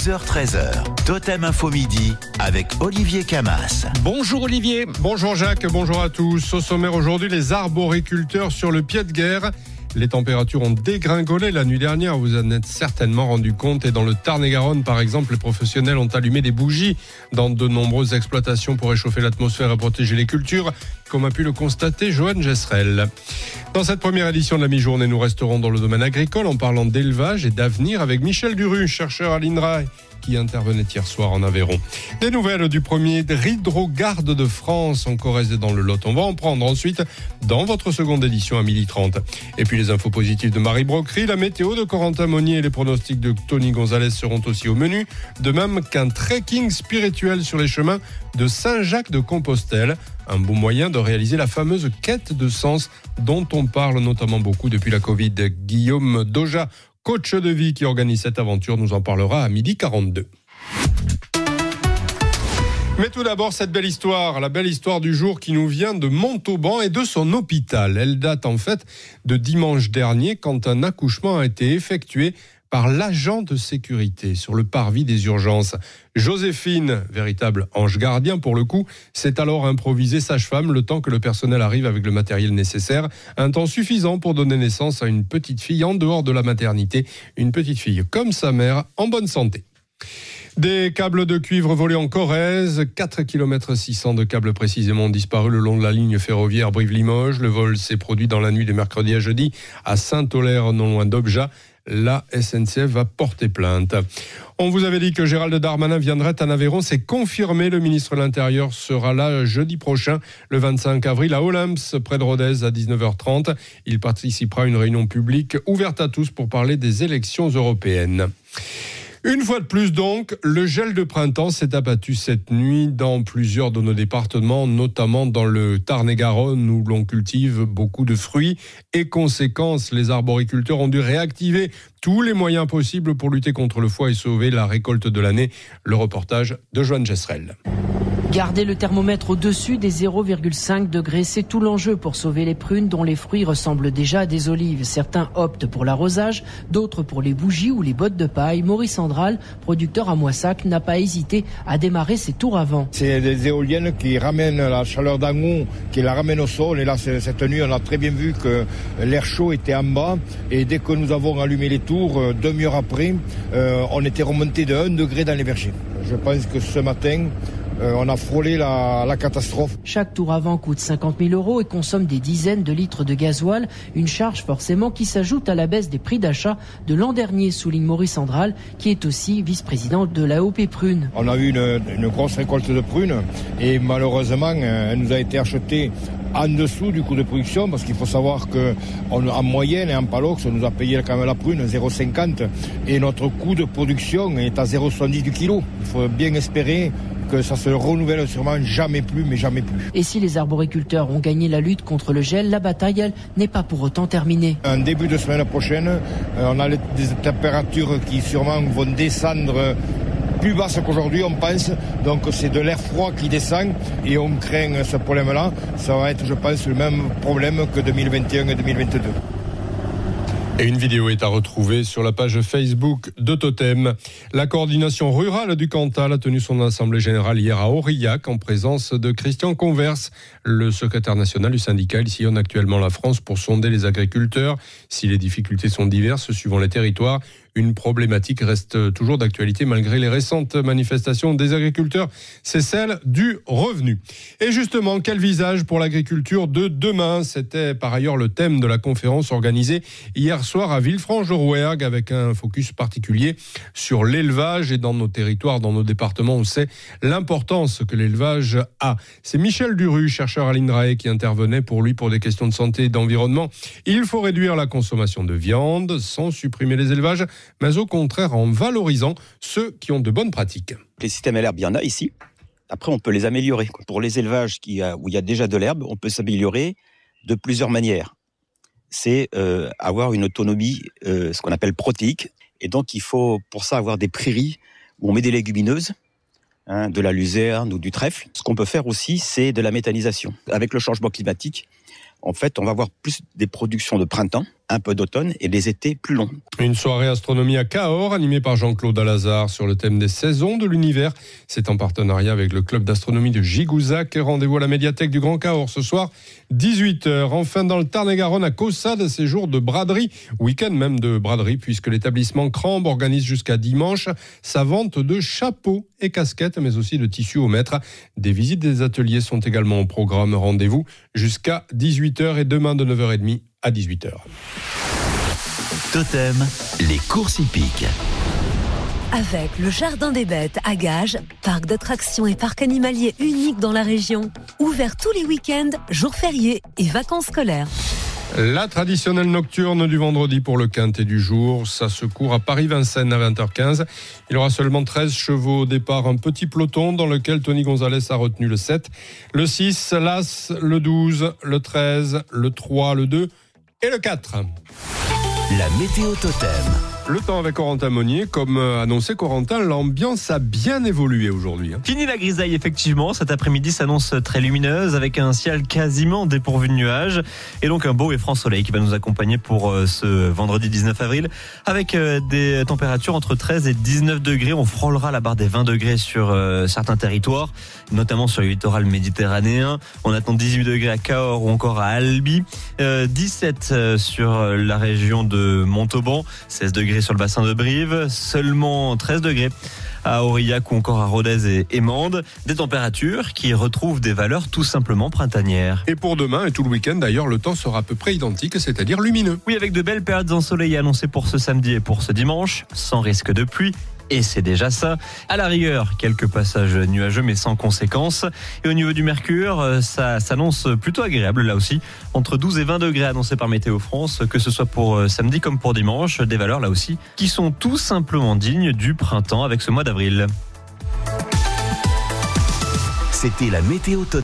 12h-13h, Totem Info Midi avec Olivier Camas. Bonjour Olivier. Bonjour Jacques, bonjour à tous. Au sommaire aujourd'hui, les arboriculteurs sur le pied de guerre. Les températures ont dégringolé la nuit dernière, vous en êtes certainement rendu compte. Et dans le Tarn-et-Garonne, par exemple, les professionnels ont allumé des bougies dans de nombreuses exploitations pour réchauffer l'atmosphère et protéger les cultures, comme a pu le constater Johan Gesserel. Dans cette première édition de la mi-journée, nous resterons dans le domaine agricole en parlant d'élevage et d'avenir avec Michel Duru, chercheur à l'INRAE, qui intervenait hier soir en Aveyron. Des nouvelles du premier hydrogarde de France en Corrèze et dans le Lot. On va en prendre ensuite dans votre seconde édition à 12h30. Et puis les infos positives de Marie Brocry, la météo de Corentin Monnier et les pronostics de Tony Gonzalez seront aussi au menu, de même qu'un trekking spirituel sur les chemins de Saint-Jacques-de-Compostelle. Un bon moyen de réaliser la fameuse quête de sens dont on parle notamment beaucoup depuis la Covid. Guillaume Doja, coach de vie qui organise cette aventure, nous en parlera à 12h42. Mais tout d'abord, cette belle histoire, la belle histoire du jour qui nous vient de Montauban et de son hôpital. Elle date en fait de dimanche dernier quand un accouchement a été effectué par l'agent de sécurité sur le parvis des urgences. Joséphine, véritable ange gardien pour le coup, s'est alors improvisée sage-femme le temps que le personnel arrive avec le matériel nécessaire. Un temps suffisant pour donner naissance à une petite fille en dehors de la maternité. Une petite fille comme sa mère, en bonne santé. Des câbles de cuivre volés en Corrèze, 4,6 km de câbles précisément ont disparu le long de la ligne ferroviaire Brive-Limoges. Le vol s'est produit dans la nuit de mercredi à jeudi à Saint-Aulaire, non loin d'Obja. La SNCF va porter plainte. On vous avait dit que Gérald Darmanin viendrait en Aveyron. C'est confirmé. Le ministre de l'Intérieur sera là jeudi prochain, le 25 avril, à Olymps, près de Rodez, à 19h30. Il participera à une réunion publique ouverte à tous pour parler des élections européennes. Une fois de plus donc, le gel de printemps s'est abattu cette nuit dans plusieurs de nos départements, notamment dans le Tarn-et-Garonne où l'on cultive beaucoup de fruits. Et conséquence, les arboriculteurs ont dû réactiver tous les moyens possibles pour lutter contre le froid et sauver la récolte de l'année. Le reportage de Johan Gesserel. Garder le thermomètre au-dessus des 0,5 degrés, c'est tout l'enjeu pour sauver les prunes dont les fruits ressemblent déjà à des olives. Certains optent pour l'arrosage, d'autres pour les bougies ou les bottes de paille. Maurice Andral, producteur à Moissac, n'a pas hésité à démarrer ses tours avant. C'est des éoliennes qui ramènent la chaleur d'en haut, qui la ramènent au sol. Et là, cette nuit, on a très bien vu que l'air chaud était en bas. Et dès que nous avons allumé les tours, demi-heure après, on était remonté de 1 degré dans les vergers. Je pense que ce matin, on a frôlé la catastrophe. Chaque tour avant coûte 50 000 € et consomme des dizaines de litres de gasoil. Une charge forcément qui s'ajoute à la baisse des prix d'achat de l'an dernier, souligne Maurice Andral, qui est aussi vice-président de l'AOP Prunes. On a eu une grosse récolte de prunes et malheureusement, elle nous a été achetée en dessous du coût de production, parce qu'il faut savoir qu'en moyenne et en palox, on nous a payé quand même la prune 0,50 et notre coût de production est à 0,70 du kilo. Il faut bien espérer que ça se renouvelle sûrement jamais plus, mais jamais plus. Et si les arboriculteurs ont gagné la lutte contre le gel, la bataille, elle, n'est pas pour autant terminée. En début de semaine prochaine, on a des températures qui sûrement vont descendre plus basse qu'aujourd'hui, on pense. Donc c'est de l'air froid qui descend et on craint ce problème-là. Ça va être, je pense, le même problème que 2021 et 2022. Et une vidéo est à retrouver sur la page Facebook de Totem. La coordination rurale du Cantal a tenu son assemblée générale hier à Aurillac en présence de Christian Converse, le secrétaire national du syndicat. Il sillonne actuellement la France pour sonder les agriculteurs. Si les difficultés sont diverses suivant les territoires, une problématique reste toujours d'actualité malgré les récentes manifestations des agriculteurs, c'est celle du revenu. Et justement, quel visage pour l'agriculture de demain ? C'était par ailleurs le thème de la conférence organisée hier soir à Villefranche-de-Rouergue avec un focus particulier sur l'élevage et dans nos territoires, dans nos départements, on sait l'importance que l'élevage a. C'est Michel Duru, chercheur à l'INRAE, qui intervenait pour des questions de santé et d'environnement. Il faut réduire la consommation de viande sans supprimer les élevages, mais au contraire en valorisant ceux qui ont de bonnes pratiques. Les systèmes à l'herbe, il y en a ici. Après, on peut les améliorer. Pour les élevages où il y a déjà de l'herbe, on peut s'améliorer de plusieurs manières. C'est avoir une autonomie, ce qu'on appelle protéique. Et donc, il faut pour ça avoir des prairies où on met des légumineuses, de la luzerne ou du trèfle. Ce qu'on peut faire aussi, c'est de la méthanisation. Avec le changement climatique, en fait, on va avoir plus des productions de printemps un peu d'automne et des étés plus longs. Une soirée astronomie à Cahors, animée par Jean-Claude Alazard sur le thème des saisons de l'univers. C'est en partenariat avec le club d'astronomie de Gigouzac. Rendez-vous à la médiathèque du Grand Cahors ce soir, 18h. Enfin, dans le Tarn-et-Garonne, à Caussade, séjour de braderie, week-end même de braderie, puisque l'établissement Crambe organise jusqu'à dimanche sa vente de chapeaux et casquettes, mais aussi de tissus au mètre. Des visites des ateliers sont également au programme. Rendez-vous jusqu'à 18h et demain de 9h30 à 18h. Totem, les courses hippiques. Avec le Jardin des Bêtes à Gages, parc d'attractions et parc animalier unique dans la région, ouvert tous les week-ends, jours fériés et vacances scolaires. La traditionnelle nocturne du vendredi pour le quintet du jour, ça se court à Paris-Vincennes à 20h15. Il y aura seulement 13 chevaux au départ, un petit peloton dans lequel Tony Gonzalez a retenu le 7, le 6, l'As, le 12, le 13, le 3, le 2 et le 4. La météo Totem. Le temps avec Corentin Monnier. Comme annoncé, Corentin, l'ambiance a bien évolué aujourd'hui. Fini la grisaille, effectivement. Cet après-midi s'annonce très lumineuse avec un ciel quasiment dépourvu de nuages et donc un beau et franc soleil qui va nous accompagner pour ce vendredi 19 avril avec des températures entre 13 et 19 degrés. On frôlera la barre des 20 degrés sur certains territoires, notamment sur le littoral méditerranéen. On attend 18 degrés à Cahors ou encore à Albi, 17 sur la région de Montauban, 16 degrés sur le bassin de Brive, seulement 13 degrés à Aurillac ou encore à Rodez et Mende. Des températures qui retrouvent des valeurs tout simplement printanières. Et pour demain et tout le week-end d'ailleurs, le temps sera à peu près identique, c'est-à-dire lumineux. Oui, avec de belles périodes ensoleillées annoncées pour ce samedi et pour ce dimanche, sans risque de pluie. Et c'est déjà ça. À la rigueur, quelques passages nuageux mais sans conséquences. Et au niveau du mercure, ça s'annonce plutôt agréable là aussi. Entre 12 et 20 degrés annoncés par Météo France, que ce soit pour samedi comme pour dimanche. Des valeurs là aussi qui sont tout simplement dignes du printemps avec ce mois d'avril. C'était la météo Totem.